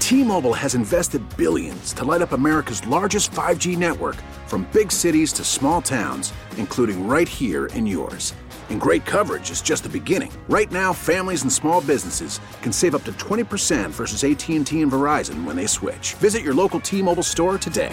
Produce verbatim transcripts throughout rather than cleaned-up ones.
T-Mobile has invested billions to light up America's largest five G network, from big cities to small towns, including right here in yours. And great coverage is just the beginning. Right now, families and small businesses can save up to twenty percent versus A T and T and Verizon when they switch. Visit your local T-Mobile store today.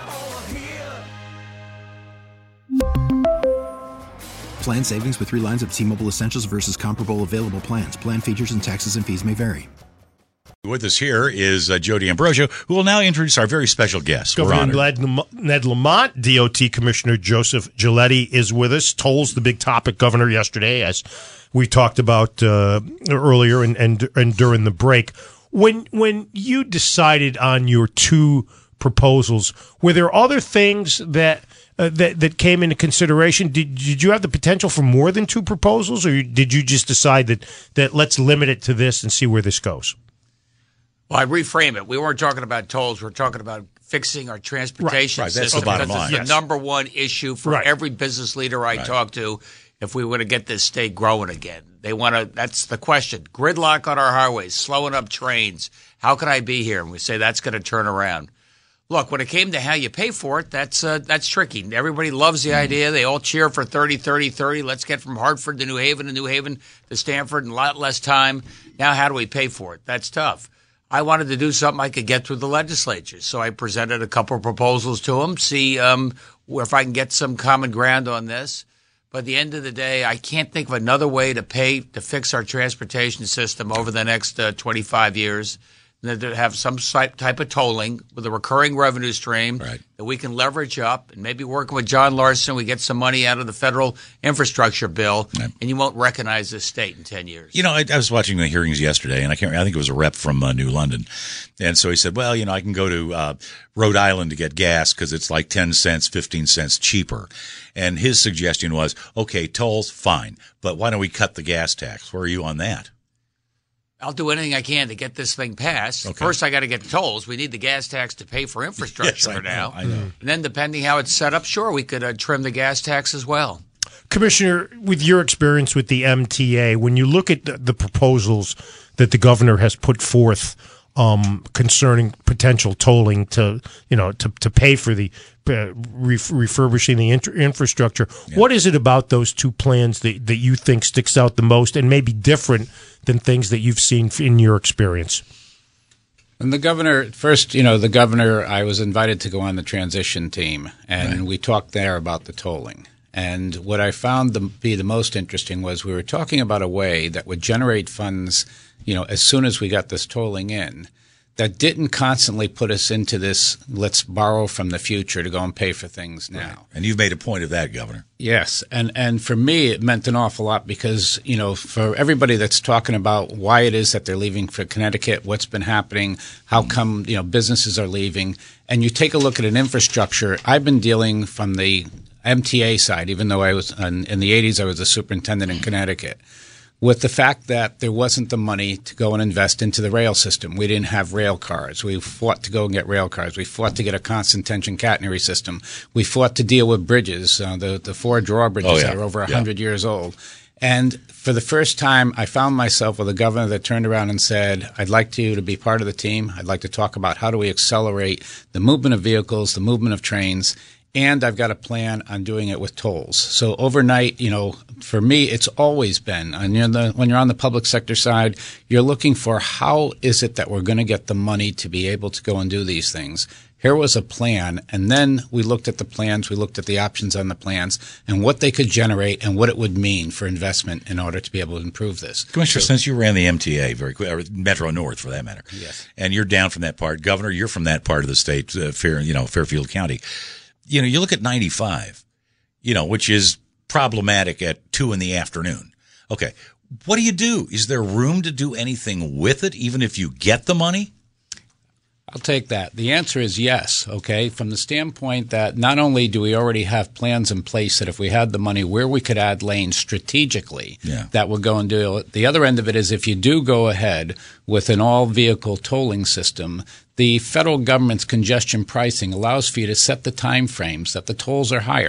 Plan savings with three lines of T-Mobile Essentials versus comparable available plans. Plan features and taxes and fees may vary. With us here is uh, Joe D'Ambrosio, who will now introduce our very special guest. Governor Ned, Ned Lamont, D O T Commissioner Joseph Giletti is with us. Tolls, the big topic, Governor, yesterday, as we talked about uh, earlier and, and and during the break. When when you decided on your two proposals, were there other things that uh, that that came into consideration? Did did you have the potential for more than two proposals, or did you just decide that that let's limit it to this and see where this goes? Well, I reframe it. We weren't talking about tolls. We're talking about fixing our transportation right, right. That's system. the bottom because line. It's Yes. the number one issue for Right. every business leader I Right. talk to. If we want to get this state growing again, they want to. That's the question. Gridlock on our highways, slowing up trains. How can I be here? And we say that's going to turn around. Look, when it came to how you pay for it, that's uh, that's tricky. Everybody loves the idea. They all cheer for thirty, thirty, thirty. Let's get from Hartford to New Haven and New Haven to Stamford in a lot less time. Now, how do we pay for it? That's tough. I wanted to do something I could get through the legislature. So I presented a couple of proposals to them, see um, if I can get some common ground on this. But at the end of the day, I can't think of another way to pay to fix our transportation system over the next uh, twenty-five years than to have some type of tolling with a recurring revenue stream right. that we can leverage up, and maybe working with John Larson, we get some money out of the federal infrastructure bill, right. and you won't recognize this state in ten years. You know, I, I was watching the hearings yesterday, and I can't. I think it was a rep from uh, New London, and so he said, "Well, you know, I can go to uh, Rhode Island to get gas because it's like ten cents, fifteen cents cheaper." And his suggestion was, "Okay, tolls, fine, but why don't we cut the gas tax?" Where are you on that? I'll do anything I can to get this thing passed. Okay. First, I got to get the tolls. We need the gas tax to pay for infrastructure yes, I for know, now. I know. And then, depending how it's set up, sure, we could uh, trim the gas tax as well. Commissioner, with your experience with the M T A, when you look at the, the proposals that the governor has put forth um, concerning potential tolling to, you know, to, to pay for the uh, ref- refurbishing the inter- infrastructure, yeah. what is it about those two plans that, that you think sticks out the most and maybe different than things that you've seen in your experience? And the governor, first, you know, the governor, I was invited to go on the transition team, and right. we talked there about the tolling. And what I found to be the most interesting was we were talking about a way that would generate funds, you know, as soon as we got this tolling in, that didn't constantly put us into this, let's borrow from the future to go and pay for things now. Right. And you've made a point of that, Governor. Yes. And, and for me, it meant an awful lot because, you know, for everybody that's talking about why it is that they're leaving for Connecticut, what's been happening, how come, you know, businesses are leaving, and you take a look at an infrastructure. I've been dealing from the M T A side, even though I was in, in the eighties, I was a superintendent in Connecticut, with the fact that there wasn't the money to go and invest into the rail system. We didn't have rail cars. We fought to go and get rail cars. We fought to get a constant tension catenary system. We fought to deal with bridges, uh, the, the four drawbridges oh, yeah. that are over one yeah. hundred years old. And for the first time, I found myself with a governor that turned around and said, I'd like you to be part of the team. I'd like to talk about how do we accelerate the movement of vehicles, the movement of trains, and I've got a plan on doing it with tolls. So overnight, you know, for me, it's always been, and you're the, when you're on the public sector side, you're looking for how is it that we're going to get the money to be able to go and do these things. Here was a plan, and then we looked at the plans, we looked at the options on the plans, and what they could generate and what it would mean for investment in order to be able to improve this. Commissioner, so, since you ran the M T A very quick, or Metro North for that matter, yes, and you're down from that part, Governor, you're from that part of the state, uh, Fair, you know, Fairfield County. You know, you look at ninety-five, you know, which is problematic at two in the afternoon. Okay. What do you do? Is there room to do anything with it, even if you get the money? I'll take that. The answer is yes, okay, from the standpoint that not only do we already have plans in place that if we had the money where we could add lanes strategically yeah. that would go and do it. The other end of it is if you do go ahead with an all-vehicle tolling system, the federal government's congestion pricing allows for you to set the time frames that the tolls are higher. Right.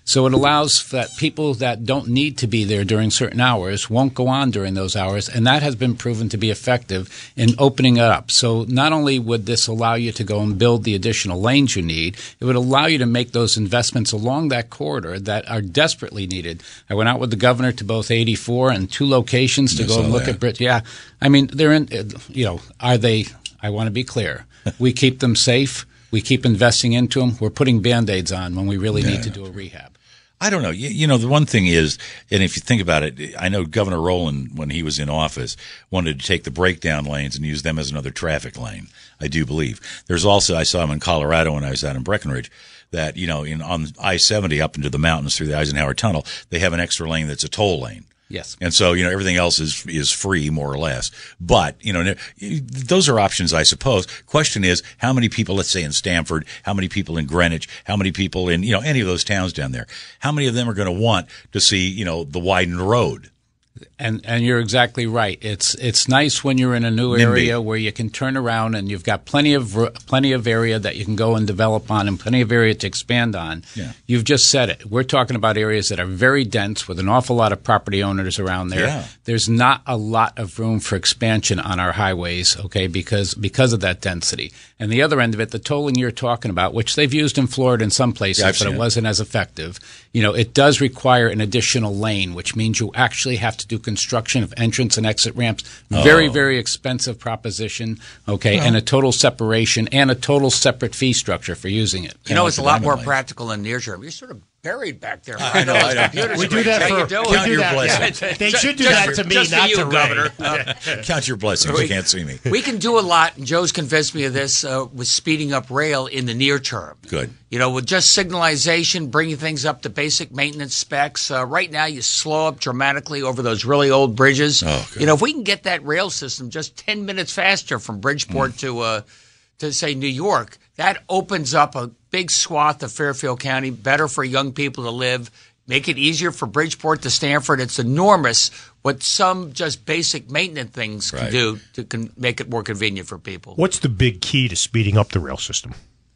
So it allows that people that don't need to be there during certain hours won't go on during those hours, and that has been proven to be effective in opening it up. So not only would this allow you to go and build the additional lanes you need, it would allow you to make those investments along that corridor that are desperately needed. I went out with the governor to both eighty-four and two locations to I go saw and look that. at Brit. Yeah, I mean, they're in, you know, are they, I want to be clear, we keep them safe. We keep investing into them. We're putting Band-Aids on when we really Yeah. need to do a rehab. I don't know. You, you know, the one thing is, and if you think about it, I know Governor Rowland, when he was in office, wanted to take the breakdown lanes and use them as another traffic lane. I do believe. There's also, I saw him in Colorado when I was out in Breckenridge, that, you know, in on I seventy up into the mountains through the Eisenhower Tunnel, they have an extra lane that's a toll lane. Yes. And so, you know, everything else is is free, more or less. But, you know, those are options, I suppose. Question is, how many people, let's say in Stamford, how many people in Greenwich, how many people in, you know, any of those towns down there, how many of them are going to want to see, you know, the widened road? And and you're exactly right. It's it's nice when you're in a new area where you can turn around and you've got plenty of plenty of area that you can go and develop on and plenty of area to expand on. Yeah. You've just said it. We're talking about areas that are very dense with an awful lot of property owners around there. Yeah. There's not a lot of room for expansion on our highways, okay, because because of that density. And the other end of it, the tolling you're talking about, which they've used in Florida in some places, Yeah, I've but seen it it. wasn't as effective. You know, it does require an additional lane, which means you actually have to do construction of entrance and exit ramps. Very, Oh. very expensive proposition, okay, and a total separation and a total separate fee structure for using it. You know, like it's the a lot diamond more lanes. practical in near term. You're sort of buried back there. I know, I know. Computers We are do great. that How for, you doing? we Count do your that. blessings. Yeah. They should do Just that for- to me, just for not you, to Ray. Governor. Count your blessings. You can't see me. We can do a lot, and Joe's convinced me of this, uh, with speeding up rail in the near term. Good. You know, with just signalization, bringing things up to basic maintenance specs. Uh, right now, you slow up dramatically over those really old bridges. Oh, good. You know, if we can get that rail system just ten minutes faster from Bridgeport Mm. to, uh, to, say, New York, that opens up a big swath of Fairfield County, better for young people to live, make it easier for Bridgeport to Stanford. It's enormous what some just basic maintenance things can Right. do to con- make it more convenient for people. What's the big key to speeding up the rail system?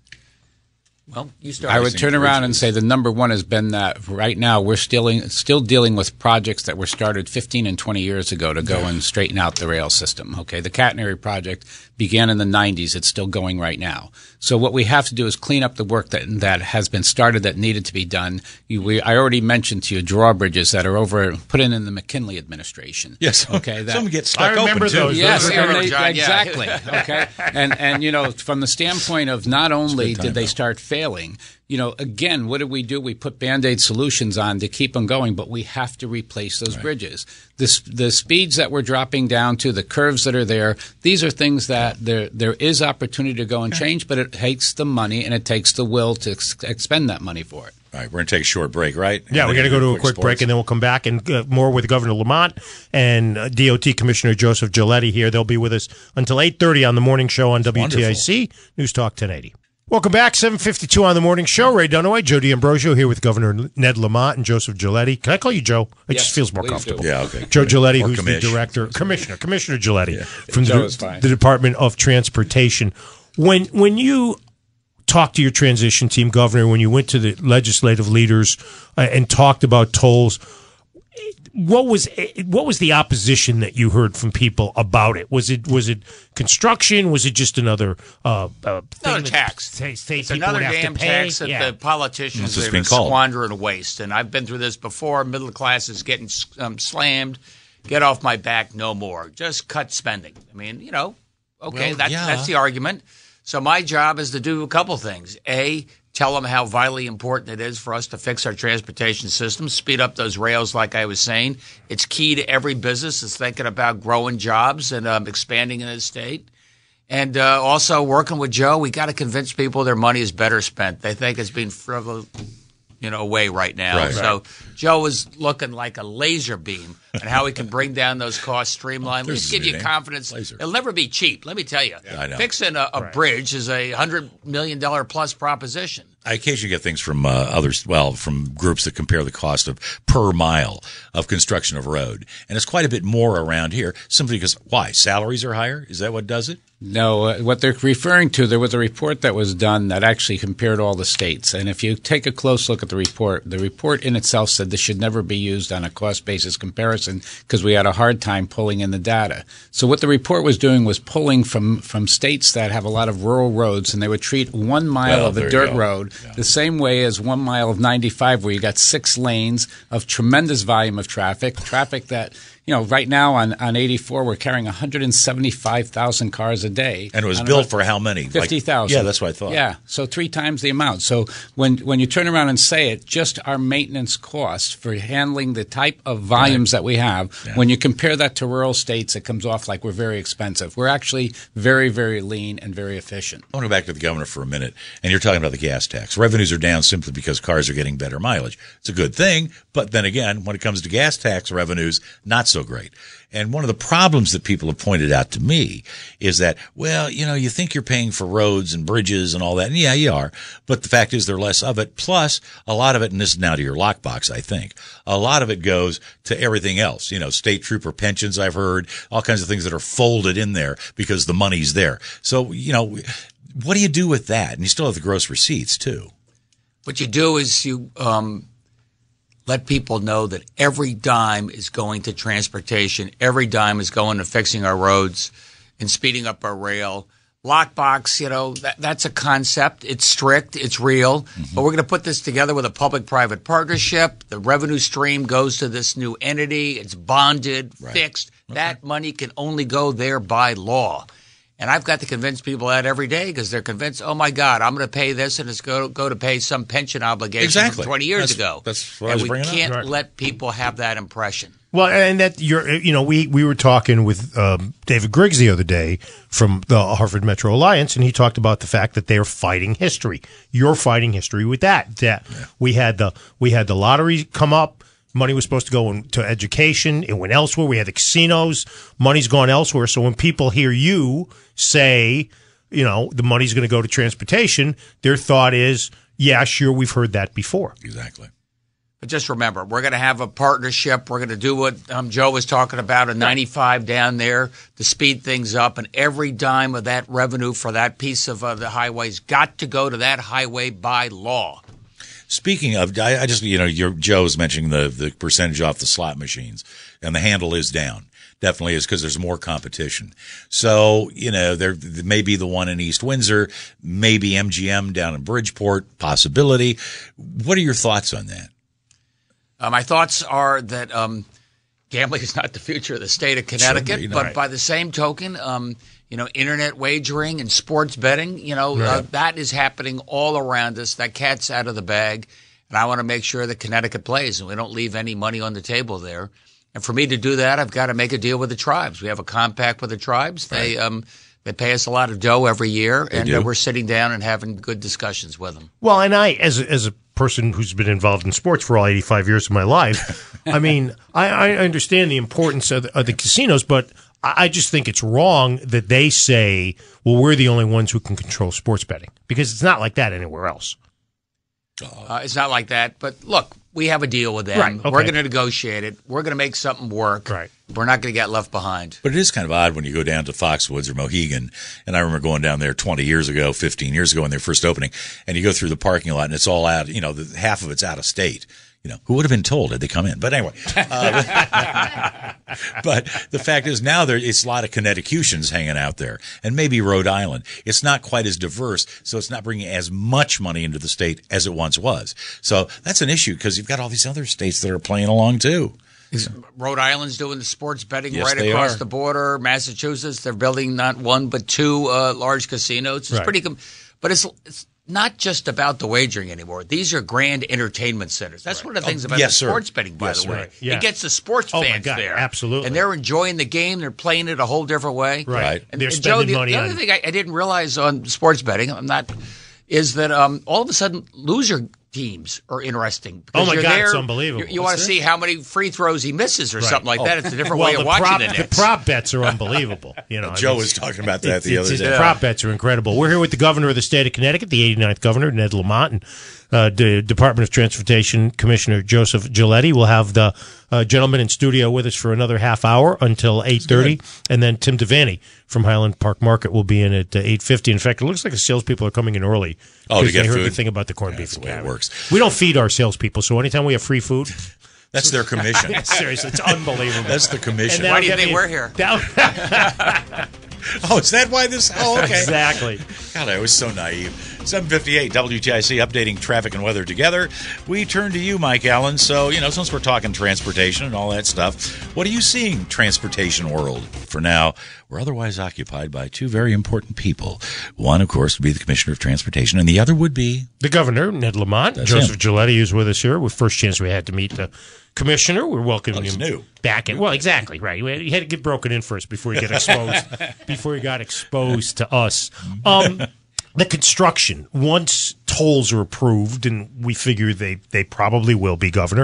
Well, you start. I would turn around and say the number one has been that right now we're still still dealing with projects that were started fifteen and twenty years ago to go and straighten out the rail system. Okay, the catenary project began in the nineties. It's still going right now. So what we have to do is clean up the work that that has been started that needed to be done. You, we, I already mentioned to you drawbridges that are over put in in the McKinley administration. Yes. Okay. That, Some get stuck I remember open, too. those. Yes, Those are and real, they- John, yeah. exactly. Okay, and and you know, from the standpoint of not only time, did they though. start failing, you know, again, what did we do? We put Band-Aid solutions on to keep them going, but we have to replace those bridges. The s- the speeds that we're dropping down to, the curves that are there, these are things that there there is opportunity to go and change, but it takes the money and it takes the will to ex- expend that money for it. All right, we're going to take a short break, right? Yeah, we're going to go to a quick sports. break, and then we'll come back and uh, more with Governor Lamont and uh, D O T Commissioner Joseph Giletti here. They'll be with us until eight thirty on the morning show on W T I C News Talk ten eighty. Welcome back, seven fifty-two on the morning show. Ray Dunaway, Joe D'Ambrosio here with Governor Ned Lamont and Joseph Giletti. Can I call you Joe? It Yes, just feels more please comfortable. do. Yeah, okay. Joe Giletti, Or who's commish. the director, commissioner, Commissioner Giletti from Joe the, is fine. the Department of Transportation. When when you talked to your transition team, Governor, when you went to the legislative leaders uh, and talked about tolls, what was what was the opposition that you heard from people about it? Was it was it construction? Was it just another uh, uh, thing Another that tax. Say, say It's people another would have damn to pay? tax that Yeah. the politicians That's what's are being going to called. squander and waste. And I've been through this before. Middle class is getting um, slammed. Get off my back, no more. Just cut spending. I mean, you know, okay, Well, that's, yeah. that's the argument. So my job is to do a couple things. A, tell them how vitally important it is for us to fix our transportation system, speed up those rails like I was saying. It's key to every business that's thinking about growing jobs and um, expanding in the state. And uh, also working with Joe, we got to convince people their money is better spent. They think it's being frivolous, you know, away right now. Right. So Joe is looking like a laser beam on how we can bring down those costs, streamline. At There's least his give new you name. confidence. Laser. It'll never be cheap. Let me tell you. I know. Fixing a, a Right. bridge is a hundred million dollar plus proposition. I occasionally get things from uh, others, well, from groups that compare the cost of per mile of construction of road. And it's quite a bit more around here simply because, why? Salaries are higher? Is that what does it? No, uh, what they're referring to, there was a report that was done that actually compared all the states. And if you take a close look at the report, the report in itself said this should never be used on a cost basis comparison because we had a hard time pulling in the data. So what the report was doing was pulling from, from states that have a lot of rural roads, and they would treat one mile Well, of a there you dirt go. road Yeah. the same way as one mile of ninety-five, where you got six lanes of tremendous volume of traffic, traffic that, you know, right now on, on eighty-four, we're carrying one hundred seventy-five thousand cars a day. And it was on built about for how many? Like- fifty thousand. Yeah, that's what I thought. Yeah, so three times the amount. So when when you turn around and say it, just our maintenance cost for handling the type of volumes that we have, Yeah. when you compare that to rural states, it comes off like we're very expensive. We're actually very, very lean and very efficient. I want to go back to the governor for a minute, and you're talking about the gas tax. Revenues are down simply because cars are getting better mileage. It's a good thing, but then again, when it comes to gas tax revenues, not so great. And one of the problems that people have pointed out to me is that, well, you know, you think you're paying for roads and bridges and all that, and yeah, you are, but the fact is there's less of it. Plus, a lot of it, and this is now to your lockbox, I think, a lot of it goes to everything else. You know, state trooper pensions, I've heard, all kinds of things that are folded in there because the money's there. So, you know, what do you do with that? And you still have the gross receipts, too. What you do is you um, let people know that every dime is going to transportation. Every dime is going to fixing our roads and speeding up our rail. Lockbox, you know, that, that's a concept. It's strict. It's real. Mm-hmm. But we're going to put this together with a public-private partnership. The revenue stream goes to this new entity. It's bonded, Right. fixed. Okay. That money can only go there by law. And I've got to convince people that every day because they're convinced, oh, my God, I'm going to pay this and it's go, go to pay some pension obligation Exactly. from twenty years That's- ago. that's what I and was we bringing up. can't Right. let people have that impression. Well, and that you're, you know, we, we were talking with um, David Griggs the other day from the Harvard Metro Alliance, and he talked about the fact that they're fighting history. You're fighting history with that. That yeah. we had the we had the lottery come up. Money was supposed to go into education. It went elsewhere. We had the casinos. Money's gone elsewhere. So when people hear you say, you know, the money's going to go to transportation, their thought is, yeah, sure, we've heard that before. Exactly. But just remember, we're going to have a partnership. We're going to do what um, Joe was talking about, a ninety-five down there to speed things up. And every dime of that revenue for that piece of uh, the highway's got to go to that highway by law. Speaking of, I, I just, you know, your Joe's mentioning the, the percentage off the slot machines, and the handle is down. Definitely is because there's more competition. So, you know, there, there may be the one in East Windsor, maybe M G M down in Bridgeport, possibility. What are your thoughts on that? Uh, my thoughts are that um, gambling is not the future of the state of Connecticut, Be, no. but Right. by the same token, um, you know, internet wagering and sports betting, you know, Right. uh, that is happening all around us. That cat's out of the bag, and I want to make sure that Connecticut plays and we don't leave any money on the table there. And for me to do that, I've got to make a deal with the tribes. We have a compact with the tribes. They um, they pay us a lot of dough every year, They and do. uh, we're sitting down and having good discussions with them. Well, and I, as a, as a person who's been involved in sports for all eighty-five years of my life, I mean, I, I understand the importance of the, of the casinos, but I I just think it's wrong that they say, well, we're the only ones who can control sports betting, because it's not like that anywhere else. Uh, it's not like that. But look, we have a deal with them. Right, okay. We're going to negotiate it. We're going to make something work. Right. We're not going to get left behind. But it is kind of odd when you go down to Foxwoods or Mohegan, and I remember going down there twenty years ago, fifteen years ago when their first opening, and you go through the parking lot and it's all out, you know, the, half of it's out of state. You know, who would have been told had they come in? But anyway, uh, but the fact is now there it's a lot of Connecticutians hanging out there, and maybe Rhode Island. It's not quite as diverse, so it's not bringing as much money into the state as it once was. So that's an issue because you've got all these other states that are playing along too. Rhode Island's doing the sports betting Yes, right they across are. the border. Massachusetts, they're building not one but two uh, large casinos. It's Right. pretty, com- but it's it's not just about the wagering anymore. These are grand entertainment centers. That's one of the things about yes, the sir. sports betting, by Yes, the way. right. Yeah. It gets the sports Oh, my fans God, there, absolutely. and they're enjoying the game. They're playing it a whole different way. Right. And, They're and Joe, spending the, money the other on- thing I, I didn't realize on sports betting, I'm not, is that um, all of a sudden loser teams are interesting. Oh, my Because you're God, there, it's unbelievable. You, you want to see how many free throws he misses or Right. something like that. It's a different Well, way of the watching prop, the the Knicks. prop bets are unbelievable. You know, Joe I mean, was talking about that it's- the it's- other it's- day. The prop bets are incredible. We're here with the governor of the state of Connecticut, the eighty-ninth governor, Ned Lamont, and uh, the Department of Transportation Commissioner Joseph Giletti. We'll have the uh, gentleman in studio with us for another half hour until eight thirty, and then Tim Devaney from Highland Park Market will be in at uh, eight fifty. In fact, it looks like the salespeople are coming in early. Oh, to get they heard food? the thing about the corned Yeah, beef that's and the way it cabbage. works. We don't feed our salespeople, so anytime we have free food, That's their commission. seriously, it's unbelievable. That's the commission. And Why do you that'll think get we're me- here? that'll- Oh, is that why this? Oh, okay. Exactly. God, I was so naive. seven fifty-eight W T I C, updating traffic and weather together. We turn to you, Mike Allen. So, you know, since we're talking transportation and all that stuff, what are you seeing, transportation world? For now, we're otherwise occupied by two very important people. One, of course, would be the Commissioner of Transportation, and the other would be... The governor, Ned Lamont, That's Joseph him. Giletti is with us here. With first chance we had to meet the commissioner. We're welcoming Oh, he's him new. back in. Well, exactly right. You had to get broken in first before you get exposed. before he got exposed to us. Um, the construction. Once tolls are approved, and we figure they they probably will be, Governor.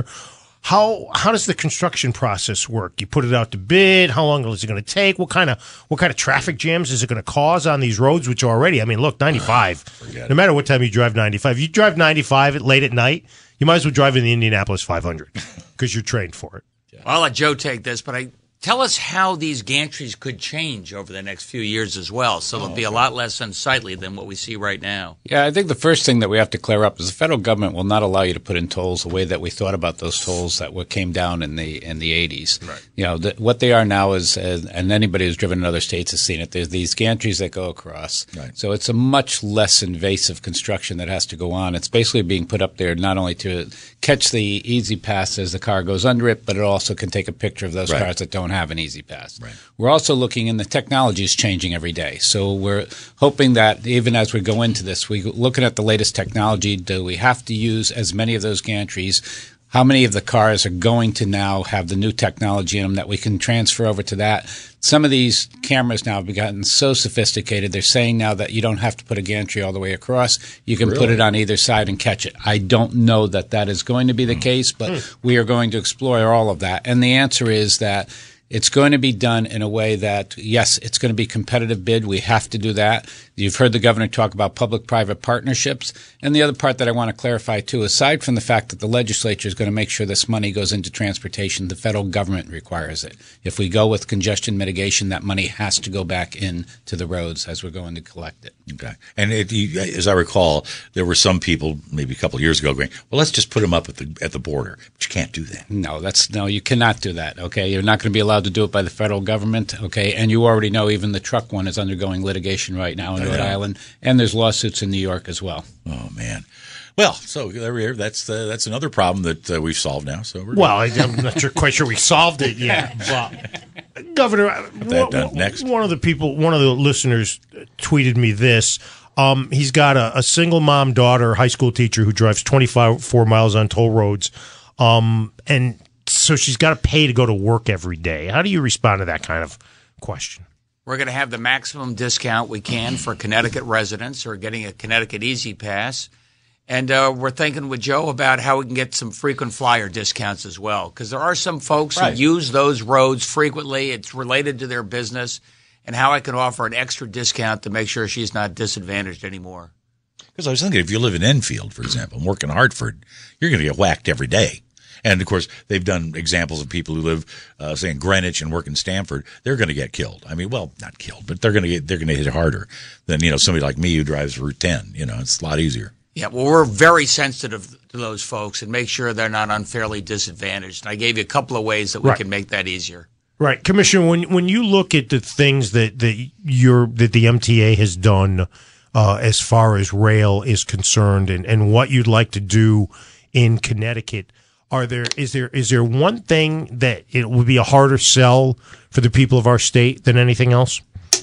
How how does the construction process work? You put it out to bid. How long is it going to take? What kind of what kind of traffic jams is it going to cause on these roads? Which are already, I mean, look, ninety-five. it. No matter what time you drive ninety-five, you drive ninety-five at late at night. You might as well drive in the Indianapolis five hundred because you're trained for it. Well, I'll let Joe take this, but I tell us how these gantries could change over the next few years as well, so they'll be a lot less unsightly than what we see right now. Yeah, I think the first thing that we have to clear up is the federal government will not allow you to put in tolls the way that we thought about those tolls that were, came down in the in the eighties. Right. You know, the, what they are now is, uh, and anybody who's driven in other states has seen it, there's these gantries that go across. Right. So it's a much less invasive construction that has to go on. It's basically being put up there not only to catch the easy pass as the car goes under it, but it also can take a picture of those Right. cars that don't have an easy pass. Right. We're also looking, and the technology is changing every day. So we're hoping that even as we go into this, we're looking at the latest technology. Do we have to use as many of those gantries? How many of the cars are going to now have the new technology in them that we can transfer over to that? Some of these cameras now have gotten so sophisticated, they're saying now that you don't have to put a gantry all the way across. You can Really? put it on either side and catch it. I don't know that that is going to be the case, but we are going to explore all of that. And the answer is that it's going to be done in a way that, yes, it's going to be competitive bid. We have to do that. You've heard the governor talk about public-private partnerships. And the other part that I want to clarify, too, aside from the fact that the legislature is going to make sure this money goes into transportation, the federal government requires it. If we go with congestion mitigation, that money has to go back into the roads as we're going to collect it. Okay. And it, you, as I recall, there were some people maybe a couple of years ago going, well, let's just put them up at the at the border. But you can't do that. No, that's no, you cannot do that. Okay, you're not going to be allowed to do it by the federal government. Okay, and you already know even the truck one is undergoing litigation right now in Rhode Island, and there's lawsuits in New York as well. Oh, man. Well, so there we are. That's uh, that's another problem that uh, we've solved now. So we're Well, I- I'm not sure, quite sure we solved it yet. But, Governor, that done one, next. one of the people, one of the listeners tweeted me this. Um, he's got a, a single mom daughter, high school teacher, who drives twenty-five four miles on toll roads. Um, and so she's got to pay to go to work every day. How do you respond to that kind of question? We're going to have the maximum discount we can for Connecticut residents who are getting a Connecticut Easy Pass. And uh, we're thinking with Joe about how we can get some frequent flyer discounts as well, because there are some folks Right. who use those roads frequently. It's related to their business, and how I can offer an extra discount to make sure she's not disadvantaged anymore. Because I was thinking, if you live in Enfield, for example, and work in Hartford, you're going to get whacked every day. And, of course, they've done examples of people who live, uh, say, in Greenwich and work in Stamford. They're going to get killed. I mean, well, not killed, but they're going to get they're going to hit harder than, you know, somebody like me who drives Route ten. You know, it's a lot easier. Yeah, well, we're very sensitive to those folks and make sure they're not unfairly disadvantaged. And I gave you a couple of ways that we Right. can make that easier. Right, Commissioner. When when you look at the things that that you're that the M T A has done uh, as far as rail is concerned, and, and what you'd like to do in Connecticut, are there is there is there one thing that it would be a harder sell for the people of our state than anything else?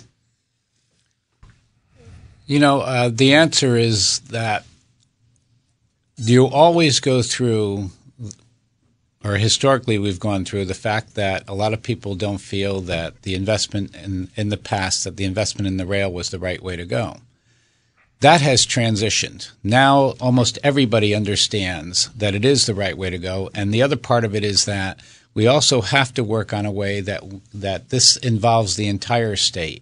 You know, uh, the answer is that you always go through, or historically we've gone through, the fact that a lot of people don't feel that the investment in, in the past, that the investment in the rail was the right way to go. That has transitioned. Now almost everybody understands that it is the right way to go. And the other part of it is that we also have to work on a way that that this involves the entire state.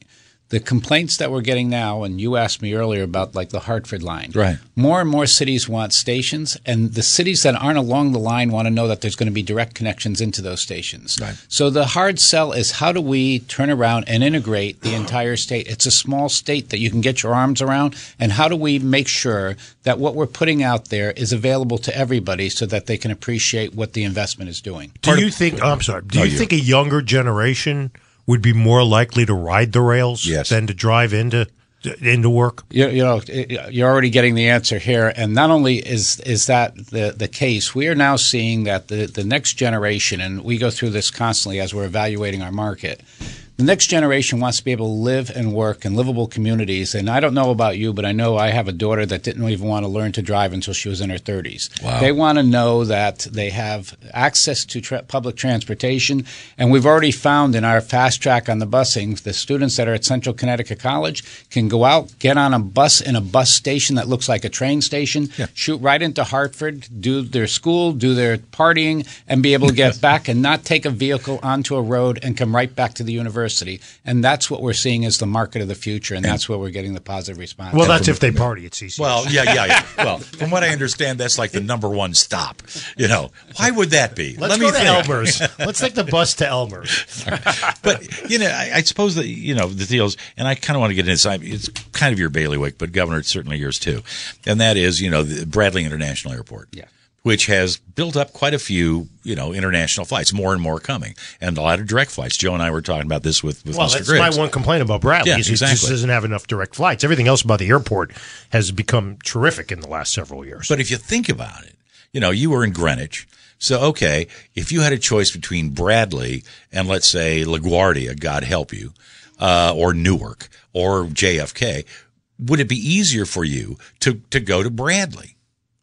The complaints that we're getting now, and you asked me earlier about like the Hartford line. Right. More and more cities want stations, and the cities that aren't along the line want to know that there's going to be direct connections into those stations. Right. So the hard sell is how do we turn around and integrate the entire state? It's a small state that you can get your arms around, and how do we make sure that what we're putting out there is available to everybody so that they can appreciate what the investment is doing? Do you think? Oh, I'm sorry. Do No, you you. think a younger generation would be more likely to ride the rails Yes. than to drive into into work? You, you know, you're already getting the answer here, and not only is is that the the case, we are now seeing that the the next generation, and we go through this constantly as we're evaluating our market. The next generation wants to be able to live and work in livable communities. And I don't know about you, but I know I have a daughter that didn't even want to learn to drive until she was in her thirties. Wow. They want to know that they have access to tra- public transportation. And we've already found in our fast track on the busing, the students that are at Central Connecticut College can go out, get on a bus in a bus station that looks like a train station, Yeah. shoot right into Hartford, do their school, do their partying, and be able to get back and not take a vehicle onto a road and come right back to the university. And that's what we're seeing as the market of the future, and that's where we're getting the positive response. Well, that's if they party at C C S. Well, yeah, yeah, yeah. Well, from what I understand, that's like the number one stop. You know, why would that be? Let's Let go me to think. Elmer's. Let's take the bus to Elmer's. But you know, I, I suppose that you know the deals, and I kind of want to get inside. It's kind of your bailiwick, but Governor, it's certainly yours too, and that is you know the Bradley International Airport. Yeah. Which has built up quite a few, you know, international flights, more and more coming, and a lot of direct flights. Joe and I were talking about this with, with Well, Mister that's Griggs. my one complaint about Bradley. Yeah, is He exactly. just doesn't have enough direct flights. Everything else about the airport has become terrific in the last several years. But if you think about it, you know, you were in Greenwich. So, okay, if you had a choice between Bradley and, let's say, LaGuardia, God help you, uh, or Newark, or J F K, would it be easier for you to, to go to Bradley?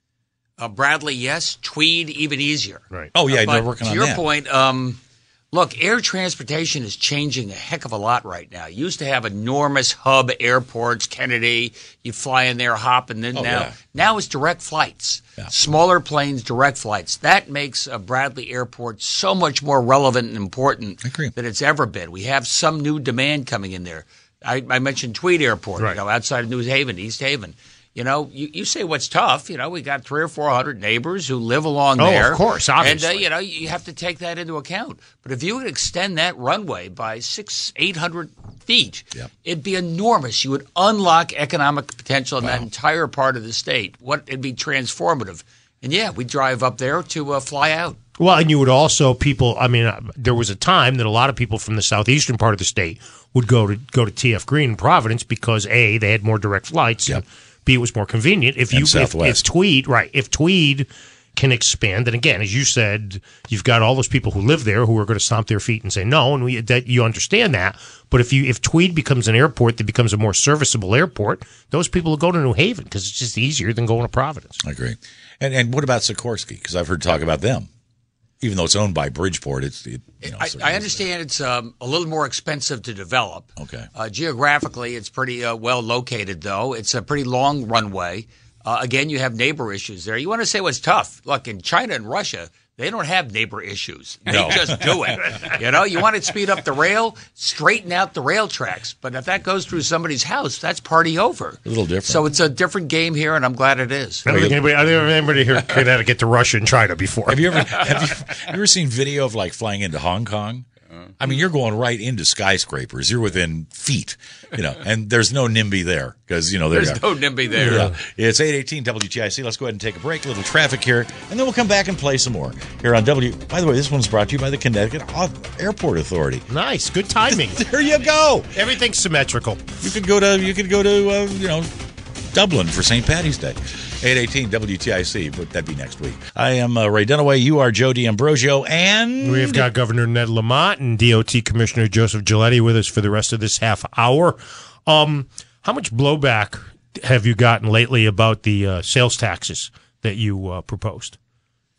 Uh, Bradley, yes. Tweed, even easier. right. Oh, yeah, Uh, they're but working to on your that. point, um, look, air transportation is changing a heck of a lot right now. You used to have enormous hub airports, Kennedy. You fly in there, hop, and then Oh, now yeah. now it's direct flights. Yeah. Smaller planes, direct flights. That makes uh, Bradley Airport so much more relevant and important I agree. than it's ever been. We have some new demand coming in there. I, I mentioned Tweed Airport, Right. you know, outside of New Haven, East Haven. You know, you, you say what's tough. You know, we got three or four hundred neighbors who live along Oh, of there. course, obviously. And, uh, you know, you have to take that into account. But if you would extend that runway by six, eight hundred feet, Yep. it'd be enormous. You would unlock economic potential in that entire part of the state. What it'd be transformative. And yeah, we drive up there to uh, fly out. Well, and you would also people. I mean, uh, there was a time that a lot of people from the southeastern part of the state would go to go to T F Green in Providence because A, they had more direct flights, Yep. and B, it was more convenient. If And you if, if Southwest. Tweed right, if Tweed can expand, and again, as you said, you've got all those people who live there who are going to stomp their feet and say no, and we that you understand that. But if you if Tweed becomes an airport that becomes a more serviceable airport, those people will go to New Haven because it's just easier than going to Providence. I agree. And and what about Sikorsky? Because I've heard talk about them. Even though it's owned by Bridgeport, it's it, you know. I, so- I understand it's um, a little more expensive to develop. Okay. Uh, geographically, it's pretty uh, well located, though. It's a pretty long runway. Uh, again, you have neighbor issues there. You want to say what's tough? Look, in China and Russia, they don't have neighbor issues. They No. just do it. You know, you want to speed up the rail, straighten out the rail tracks. But if that goes through somebody's house, that's party over. A little different. So it's a different game here, and I'm glad it is. I don't think anybody, I don't think anybody here could have to get to Russia and China before. Have you ever have you, have you ever seen video of like flying into Hong Kong? I mean, you're going right into skyscrapers. You're within feet, you know, and there's no NIMBY there because you know there There's you are. no NIMBY there. Yeah. It's eight eighteen W T I C. Let's go ahead and take a break. A little traffic here, and then we'll come back and play some more here on W. By the way, this one's brought to you by the Connecticut Airport Authority. Nice, good timing. There you go. Everything's symmetrical. You could go to you could go to uh, you know Dublin for Saint Patty's Day. eight eighteen W T I C, but that'd be next week. I am uh, Ray Dunaway. You are Joe D'Ambrosio, and We've got Governor Ned Lamont and D O T Commissioner Joseph Giletti with us for the rest of this half hour. Um, how much blowback have you gotten lately about the uh, sales taxes that you uh, proposed?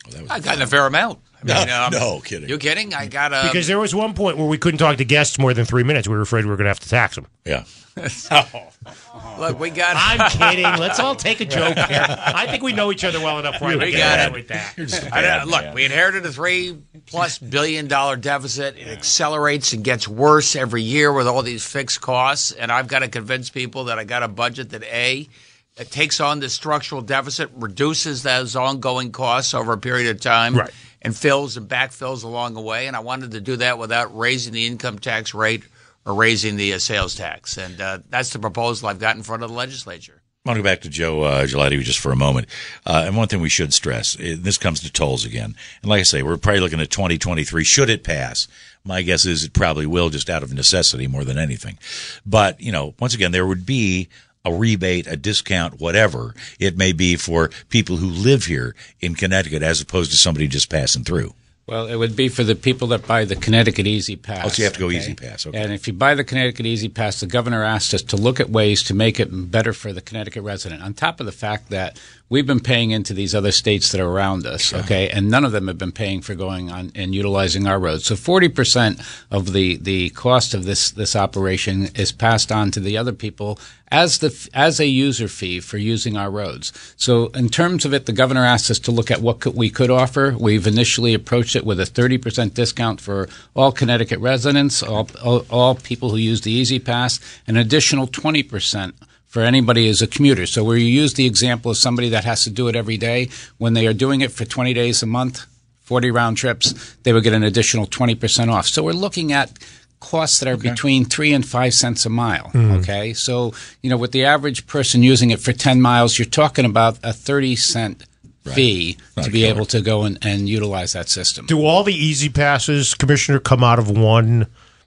Well, I got a fair amount. I mean, no, um, no kidding. You kidding? I got a because there was one point where we couldn't talk to guests more than three minutes. We were afraid we were going to have to tax them. Yeah. Look, we got. I'm kidding. Let's all take a joke here. I think we know each other well enough, right? We to got get it. with that. I don't, look, we inherited a three plus billion dollar deficit. It accelerates and gets worse every year with all these fixed costs. And I've got to convince people that I got a budget that A, it takes on the structural deficit, reduces those ongoing costs over a period of time, right, and fills and backfills along the way. And I wanted to do that without raising the income tax rate or raising the uh, sales tax. And uh, that's the proposal I've got in front of the legislature. I want to go back to Joe uh, Gelati just for a moment. Uh, and one thing we should stress, it, this comes to tolls again. And like I say, we're probably looking at twenty twenty-three. Should it pass? My guess is it probably will, just out of necessity more than anything. But, you know, once again, there would be a rebate, a discount, whatever it may be for people who live here in Connecticut as opposed to somebody just passing through. Well, it would be for the people that buy the Connecticut Easy Pass. Oh, so you have to go okay? Easy Pass. Okay. And if you buy the Connecticut Easy Pass, the governor asked us to look at ways to make it better for the Connecticut resident, on top of the fact that we've been paying into these other states that are around us, okay, and none of them have been paying for going on and utilizing our roads. So forty percent of the, the cost of this, this operation is passed on to the other people as the as a user fee for using our roads. So in terms of it, the governor asked us to look at what could, we could offer. We've initially approached it with a thirty percent discount for all Connecticut residents, all, all, all people who use the Easy Pass, an additional twenty percent for anybody as a commuter. So where you use the example of somebody that has to do it every day, when they are doing it for twenty days a month, forty round trips, they would get an additional twenty percent off. So we're looking at costs that are okay. between three and five cents a mile. Mm. Okay, so you know, with the average person using it for ten miles, you're talking about a thirty cent right. fee Not to be killer. able to go and, and utilize that system. Do all the Easy Passes, Commissioner, come out of one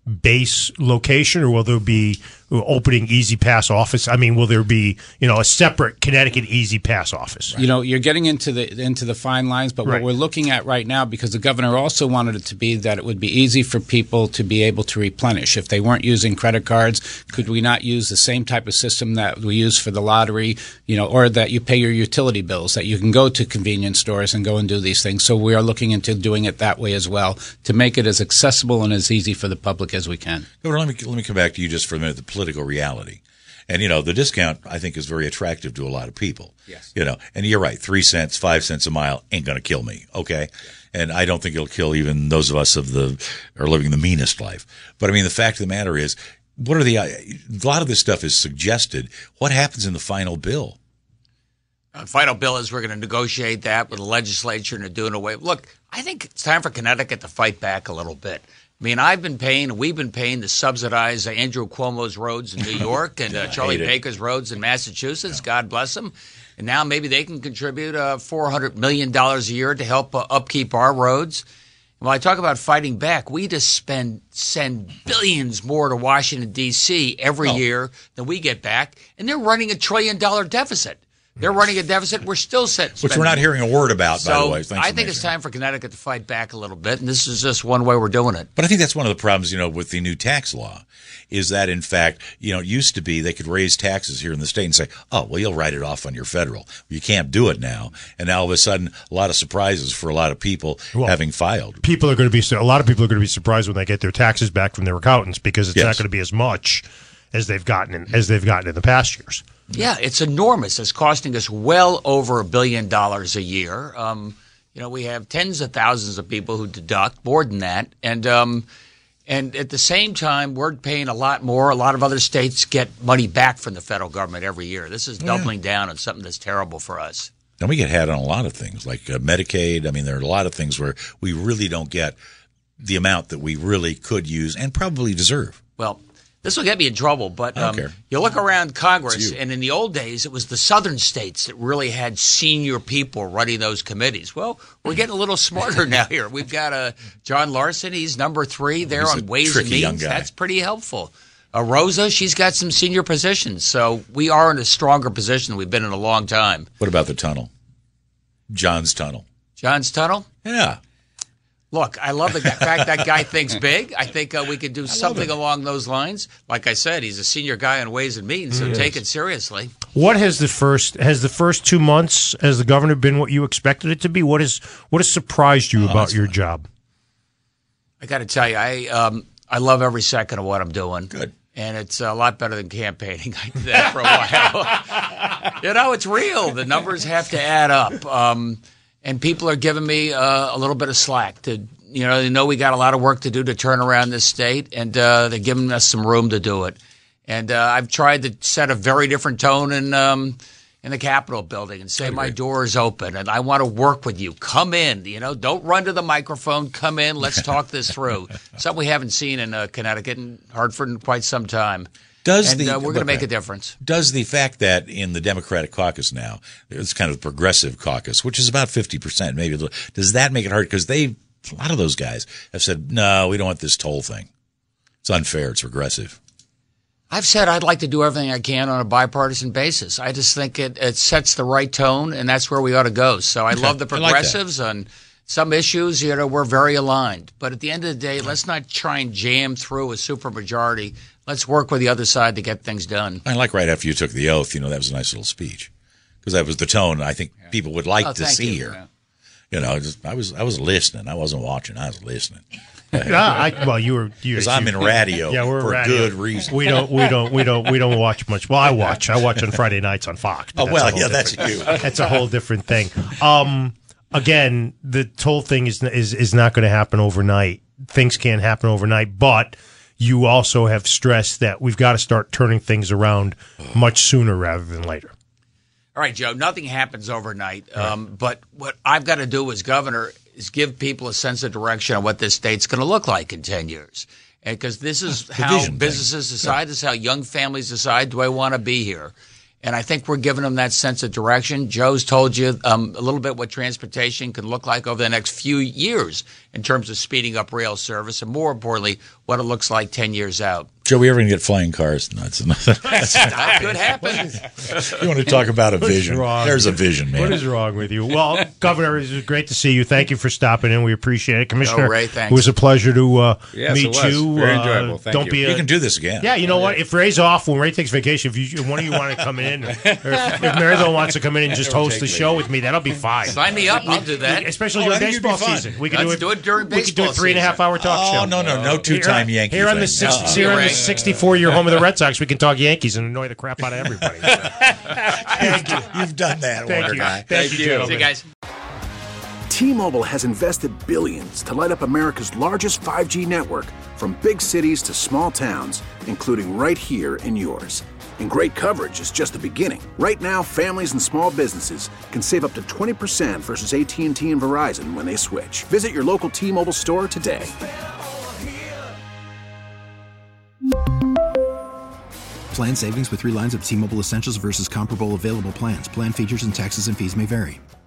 base location, or will there be opening Easy Pass office? I mean, will there be, you know, a separate Connecticut Easy Pass office? Right. You know, you're getting into the into the fine lines, but right. what we're looking at right now, because the governor also wanted it to be that it would be easy for people to be able to replenish. If they weren't using credit cards, could we not use the same type of system that we use for the lottery, you know, or that you pay your utility bills, that you can go to convenience stores and go and do these things? So we are looking into doing it that way as well, to make it as accessible and as easy for the public as we can. Let me, let me come back to you just for a minute, the political reality. And, you know, the discount, I think, is very attractive to a lot of people. Yes. You know, and you're right, three cents, five cents a mile ain't going to kill me, okay? Yeah. And I don't think it'll kill even those of us of the are living the meanest life. But, I mean, the fact of the matter is, what are the a lot of this stuff is suggested. What happens in the final bill? The final bill is we're going to negotiate that with the legislature and do it away. Look, I think it's time for Connecticut to fight back a little bit. I mean, I've been paying, we've been paying to subsidize uh, Andrew Cuomo's roads in New York and uh, Charlie Baker's roads in Massachusetts. Yeah. God bless them. And now maybe they can contribute uh, four hundred million dollars a year to help uh, upkeep our roads. And when I talk about fighting back, we just spend send billions more to Washington, D C every oh. year than we get back. And they're running a trillion dollar deficit. They're running a deficit. We're still set. Which we're not hearing a word about, so by the way. Thanks I think it's time for Connecticut to fight back a little bit, and this is just one way we're doing it. But I think that's one of the problems, you know, with the new tax law, is that, in fact, you know, it used to be they could raise taxes here in the state and say, oh, well, you'll write it off on your federal. You can't do it now. And now, all of a sudden, a lot of surprises for a lot of people well, having filed. People are going to be – a lot of people are going to be surprised when they get their taxes back from their accountants, because it's yes. not going to be as much as they've gotten in, as they've gotten in the past years. Yeah, it's enormous. It's costing us well over a billion dollars a year. Um, you know, we have tens of thousands of people who deduct, more than that. And um, and at the same time, we're paying a lot more. A lot of other states get money back from the federal government every year. This is doubling yeah. down on something that's terrible for us. And we get had on a lot of things, like uh, Medicaid. I mean, there are a lot of things where we really don't get the amount that we really could use and probably deserve. Well, this will get me in trouble, but um, you look around Congress, and in the old days, it was the southern states that really had senior people running those committees. Well, we're getting a little smarter now here. We've got uh, John Larson. He's number three there he's on Ways and Means. That's pretty helpful. Uh, Rosa, she's got some senior positions. So we are in a stronger position than we've been in a long time. What about the tunnel? John's tunnel. John's tunnel? Yeah. Look, I love the fact that guy thinks big. I think uh, we could do something along those lines. Like I said, he's a senior guy on Ways and Means, so He take is. it seriously. What has the first has the first two months as the governor been what you expected it to be? What has what has surprised you Oh, about your fine. job? I got to tell you, I um, I love every second of what I'm doing. Good. And it's a lot better than campaigning. I did that for a while. You know, it's real. The numbers have to add up. Um, and people are giving me uh, a little bit of slack. To you know, they know we got a lot of work to do to turn around this state, and uh, they're giving us some room to do it. And uh, I've tried to set a very different tone in um, in the Capitol building and say my door is open and I want to work with you. Come in. You know, don't run to the microphone. Come in. Let's talk this through. Something we haven't seen in uh, Connecticut and Hartford in quite some time. Does and the, uh, we're going to make a difference. Does the fact that in the Democratic caucus now, it's kind of the progressive caucus, which is about fifty percent, maybe a little, does that make it hard? Because they, a lot of those guys have said, no, we don't want this toll thing. It's unfair. It's regressive. I've said I'd like to do everything I can on a bipartisan basis. I just think it, it sets the right tone, and that's where we ought to go. So I Okay. love the I like that. progressives on some issues. You know, we're very aligned. But at the end of the day, let's not try and jam through a supermajority. Let's work with the other side to get things done. I like right after you took the oath, you know, that was a nice little speech because that was the tone I think people would like Oh, to thank see you. here. Yeah. You know, just, I was I was listening. I wasn't watching. I was listening Ah, I, well, you were you because I'm in radio yeah, we're for radio. good reason. We don't we don't we don't we don't watch much. Well, I watch. I watch on Friday nights on Fox. but Oh that's a well, whole yeah, that's different- you. That's a whole different thing. Um, again, the toll thing is is is not going to happen overnight. Things can't happen overnight, but you also have stressed that we've got to start turning things around much sooner rather than later. All right, Joe, nothing happens overnight. Um, but what I've got to do as governor is give people a sense of direction on what this state's going to look like in ten years. And because this is The how vision thing. businesses decide, this is how young families decide, do I want to be here? And I think we're giving them that sense of direction. Joe's told you um, a little bit what transportation can look like over the next few years in terms of speeding up rail service, and more importantly, what it looks like ten years out. Joe, we ever going to get flying cars? No, that's another. That's, That could happen. you want to talk about a vision? wrong? There's a vision, man. What is wrong with you? Well, Governor, it was great to see you. Thank you for stopping in. We appreciate it. Commissioner, Oh, Ray, thanks. it was a pleasure to uh, Yes, meet it was. you. Very Uh, enjoyable. Thank don't you. be You a, can do this again. Yeah, you know what? If Ray's off, when Ray takes vacation, if, you, if one of you want to come in, or if, if Maribel wants to come in and just host the show with me, that'll be fine. Sign me up. I'll do that. Especially Oh, during I think it'd be baseball fun. season. We can Let's do it, do it during We could do a baseball three and a half season. hour talk Oh show. no, no, no two-time Here- Yankee Here on the thing. six, Uh-uh. here on the Ray. sixty-four-year home of the Red Sox, we can talk Yankees and annoy the crap out of everybody. Thank you. You've done that, Thank water you. guy. Thank you, See gentlemen. you guys. T-Mobile has invested billions to light up America's largest five G network, from big cities to small towns, including right here in yours. And great coverage is just the beginning. Right now, families and small businesses can save up to twenty percent versus A T and T and Verizon when they switch. Visit your local T-Mobile store today. Plan savings with three lines of T-Mobile Essentials versus comparable available plans. Plan features and taxes and fees may vary.